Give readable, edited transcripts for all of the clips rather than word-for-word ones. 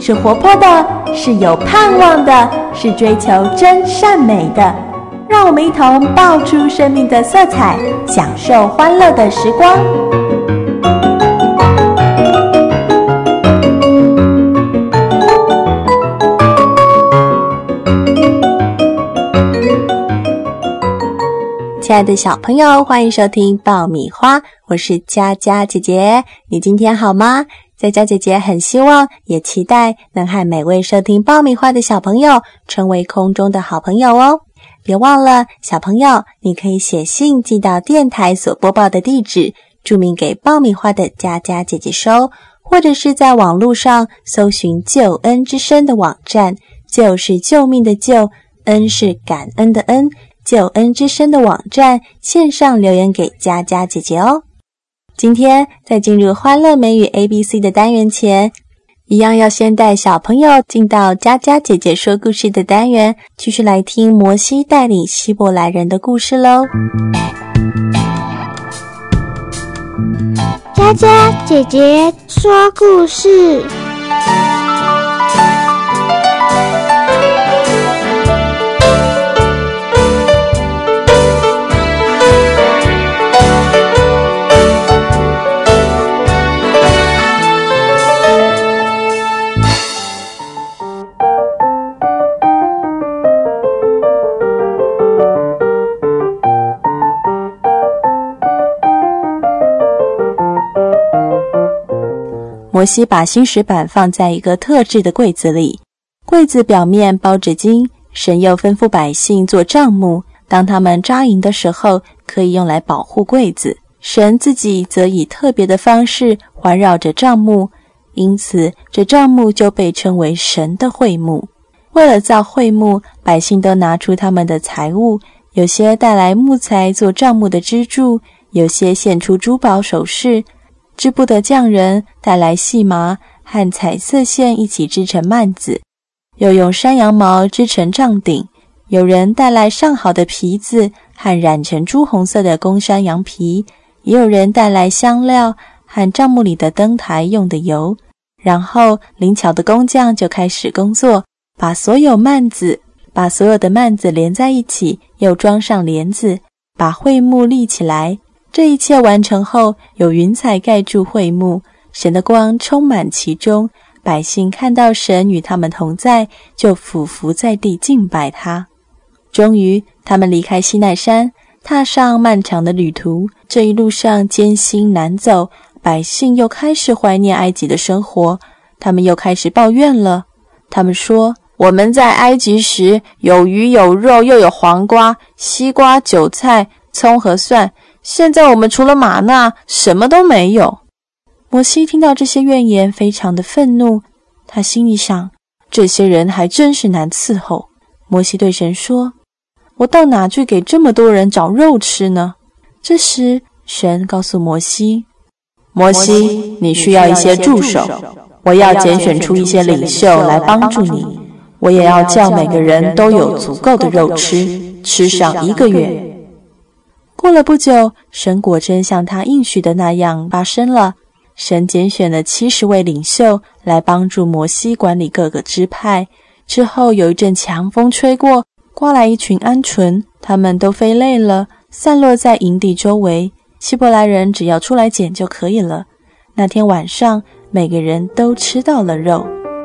是活泼的，是有盼望的，是追求真善美的。让我们一同爆出生命的色彩，享受欢乐的时光。亲爱的小朋友，欢迎收听爆米花，我是佳佳姐姐。你今天好吗？佳佳姐姐很希望也期待能和每位收听爆米花的小朋友成为空中的好朋友哦。别忘了，小朋友，你可以写信寄到电台所播报的地址，注明给爆米花的佳佳姐姐收，或者是在网络上搜寻救恩之声的网站，救是救命的救，恩是感恩的恩，救恩之声的网站线上留言给佳佳姐姐哦。今天在进入欢乐美语 ABC 的单元前，一样要先带小朋友进到佳佳姐姐说故事的单元，继续来听摩西带领希伯来人的故事咯。 佳佳姐姐说故事。 摩西把新石板放在一个特制的柜子里，柜子表面包着金，神又吩咐百姓做帐幕，当他们扎营的时候可以用来保护柜子。神自己则以特别的方式环绕着帐幕，因此这帐幕就被称为神的会幕。为了造会幕，百姓都拿出他们的财物，有些带来木材做帐幕的支柱，有些献出珠宝首饰。织布的匠人带来细麻和彩色线一起织成幔子，又用山羊毛织成帐顶，有人带来上好的皮子和染成朱红色的公山羊皮，也有人带来香料和帐幕里的灯台用的油。然后灵巧的工匠就开始工作，把所有的幔子连在一起，又装上帘子，把会幕立起来。这一切完成后，有云彩盖住会幕，神的光充满其中，百姓看到神与他们同在，就俯伏在地敬拜他。终于他们离开西奈山，踏上漫长的旅途。这一路上艰辛难走，百姓又开始怀念埃及的生活，他们又开始抱怨了。他们说，我们在埃及时有鱼有肉，又有黄瓜、西瓜、韭菜、葱和蒜，现在我们除了玛纳什么都没有。摩西听到这些怨言，非常的愤怒，他心里想，这些人还真是难伺候。摩西对神说，我到哪去给这么多人找肉吃呢？这时神告诉摩西，摩西，你需要一些助手，我要拣选出一些领袖来帮助你，我也要叫每个人都有足够的肉吃，吃上1个月。过了不久，神果真像他应许的那样发生了。神拣选了70位领袖来帮助摩西管理各个支派。之后有一阵强风吹过，刮来一群鹌鹑，他们都飞累了，散落在营地周围。希伯来人只要出来捡就可以了。那天晚上，每个人都吃到了肉。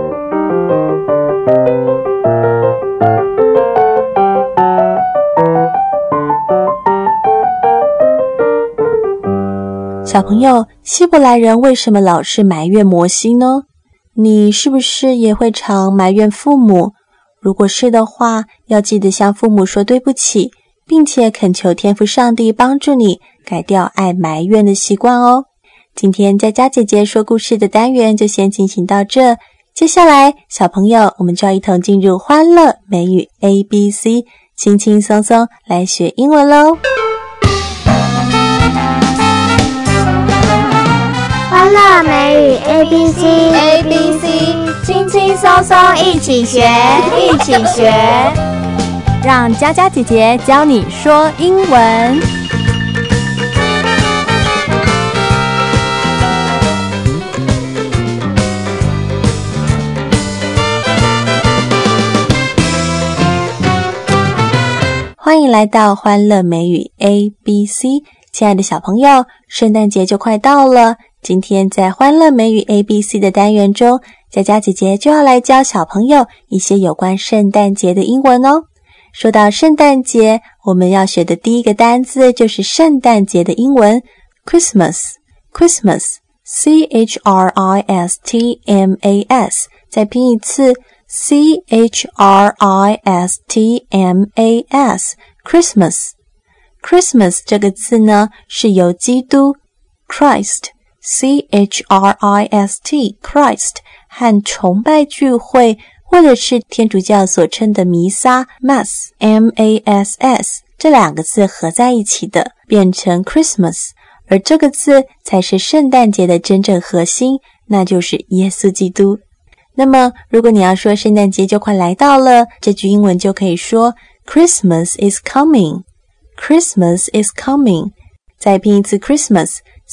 小朋友，希伯来人为什么老是埋怨摩西呢？你是不是也会常埋怨父母？如果是的话，要记得向父母说对不起，并且恳求天父上帝帮助你改掉爱埋怨的习惯哦。今天佳佳姐姐说故事的单元就先进行到这，接下来小朋友我们就要一同进入欢乐美语 ABC， 轻轻松松来学英文咯。 欢乐美语 ABC， 轻轻松松一起学，一起学， 让佳佳姐姐教你说英文。 欢迎来到欢乐美语 ABC。 亲爱的小朋友，圣诞节就快到了，今天在欢乐美语 ABC 的单元中，佳佳姐姐就要来教小朋友一些有关圣诞节的英文哦。说到圣诞节，我们要学的第一个单字就是圣诞节的英文 Christmas。 Christmas C-H-R-I-S-T-M-A-S， 再拼一次C-H-R-I-S-T-M-A-S Christmas。 Christmas 这个字呢，是由基督 Christ C-H-R-I-S-T Christ 和崇拜聚会或者是天主教所称的弥撒 Mass M-A-S-S 这两个字合在一起的，变成 Christmas。 而这个字才是圣诞节的真正核心，那就是耶稣基督。那么如果你要说圣诞节就快来到了，这句英文就可以说 Christmas is coming。 Christmas is coming。 再拼一次 Christmas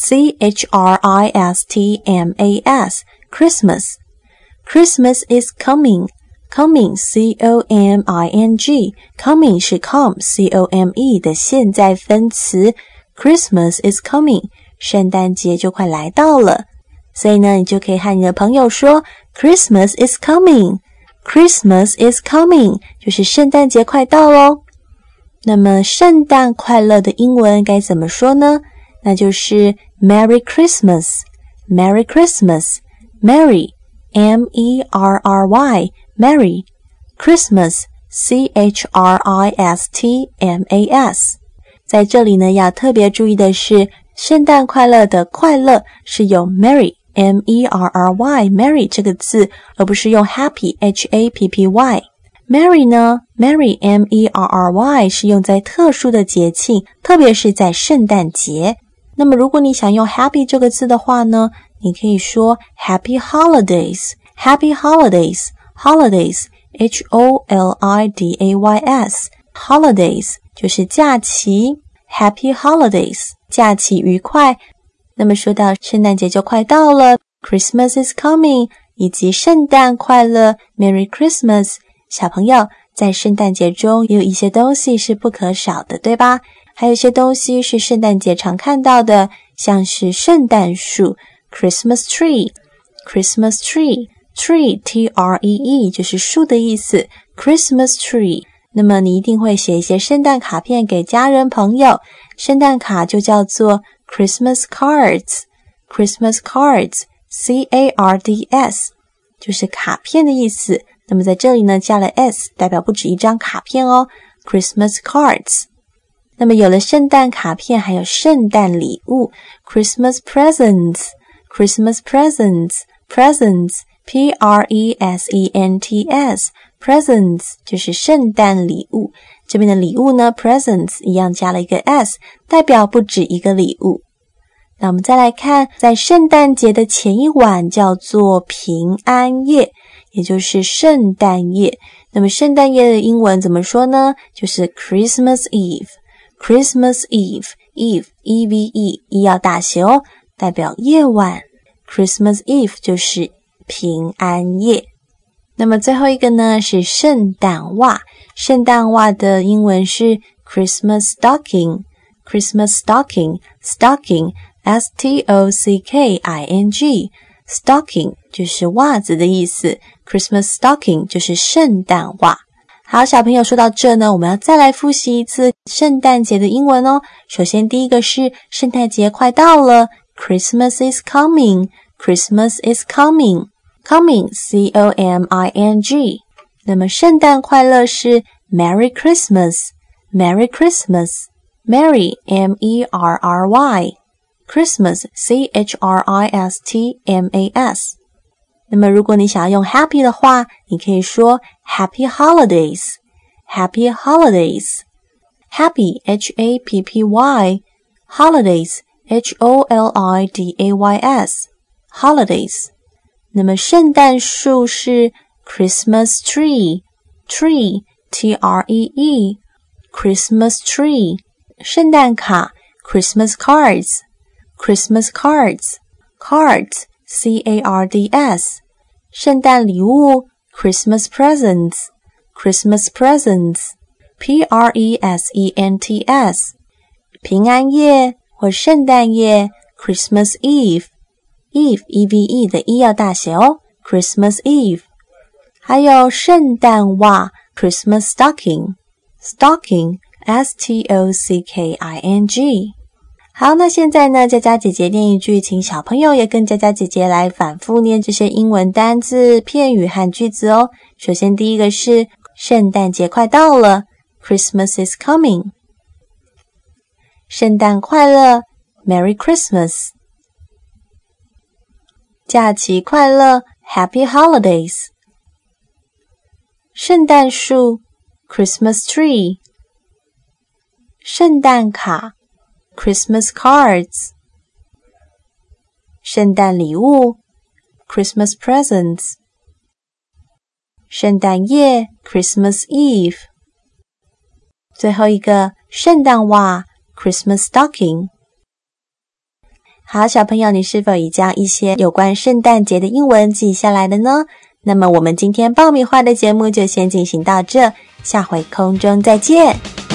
C-H-R-I-S-T-M-A-S Christmas。 Christmas is coming。 Coming C-O-M-I-N-G Coming 是 come C-O-M-E 的现在分词， Christmas is coming， 圣诞节就快来到了。所以呢，你就可以和你的朋友说 Christmas is coming。 Christmas is coming 就是圣诞节快到咯。那么圣诞快乐的英文该怎么说呢？那就是 Merry Christmas。 Merry Christmas。 Merry M-E-R-R-Y Merry Christmas C-H-R-I-S-T-M-A-S。 在这里呢，要特别注意的是，圣诞快乐的快乐是用 Merry M-E-R-R-Y Merry 这个字，而不是用 Happy H-A-P-P-Y。 Merry 呢， Merry M-E-R-R-Y 是用在特殊的节庆，特别是在圣诞节。那么如果你想用 Happy 这个字的话呢，你可以说 Happy Holidays。 Happy Holidays Holidays H-O-L-I-D-A-Y-S Holidays 就是假期， Happy Holidays 假期愉快。那么说到圣诞节就快到了， Christmas is coming 以及圣诞快乐 Merry Christmas， 小朋友在圣诞节中也有一些东西是不可少的，对吧？还有一些东西是圣诞节常看到的，像是圣诞树 Christmas tree。 Christmas tree Tree T-R-E-E 就是树的意思， Christmas tree。 那么你一定会写一些圣诞卡片给家人朋友，圣诞卡就叫做 Christmas cards。 Christmas cards C-A-R-D-S 就是卡片的意思。那么在这里呢加了 S， 代表不止一张卡片哦， Christmas cards。 那么有了圣诞卡片，还有圣诞礼物 Christmas presents。 Christmas presents Presents P-R-E-S-E-N-T-S Presents 就是圣诞礼物。这边的礼物呢 Presents 一样加了一个 S， 代表不止一个礼物。那我们再来看，在圣诞节的前一晚叫做平安夜，也就是圣诞夜。那么圣诞夜的英文怎么说呢？就是 Christmas Eve。 Christmas Eve Eve E-V-E E 要大写哦，代表夜晚。 Christmas Eve 就是平安夜。那么最后一个呢是圣诞袜。圣诞袜的英文是 Christmas Stocking。 Christmas Stocking Stocking S-T-O-C-K-I-N-G Stocking 就是袜子的意思， Christmas Stocking 就是圣诞袜。好，小朋友，说到这呢，我们要再来复习一次圣诞节的英文哦。首先第一个是圣诞节快到了， Christmas is coming。 Christmas is coming Coming C-O-M-I-N-G。 那么圣诞快乐是 Merry Christmas。 Merry Christmas Merry M-E-R-R-Y Christmas C-H-R-I-S-T-M-A-S。 那么如果你想要用 Happy 的话，你可以说 Happy Holidays。 Happy Holidays Happy H-A-P-P-Y Holidays H-O-L-I-D-A-Y-S Holidays。 那么圣诞树是 Christmas Tree。 Tree T-R-E-E Christmas Tree。 圣诞卡 Christmas Cards。 Christmas Cards Cards C-A-R-D-S。 圣诞礼物 Christmas Presents。 Christmas Presents Presents， 平安夜或圣诞夜 Christmas Eve， Eve 的 E 要大写哦， Christmas Eve。 还有圣诞袜 Christmas Stocking， Stocking Stocking。 好，那现在呢，佳佳姐姐念一句，请小朋友也跟佳佳姐姐来反复念这些英文单字、片语和句子哦。首先第一个是圣诞节快到了， Christmas is coming。 圣诞快乐， Merry Christmas。 假期快乐， Happy Holidays。 圣诞树， Christmas tree。 圣诞卡， Christmas cards。 圣诞礼物， Christmas presents。 圣诞夜 Christmas Eve。 最后一个圣诞袜 Christmas Stocking。 好，小朋友，你是否已将一些有关圣诞节的英文记下来了呢？那么我们今天爆米花的节目就先进行到这，下回空中再见。